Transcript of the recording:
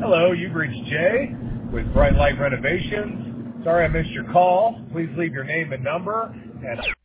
Hello, you've reached Jay with Bright Light Renovations. Sorry I missed your call. Please leave your name and number, and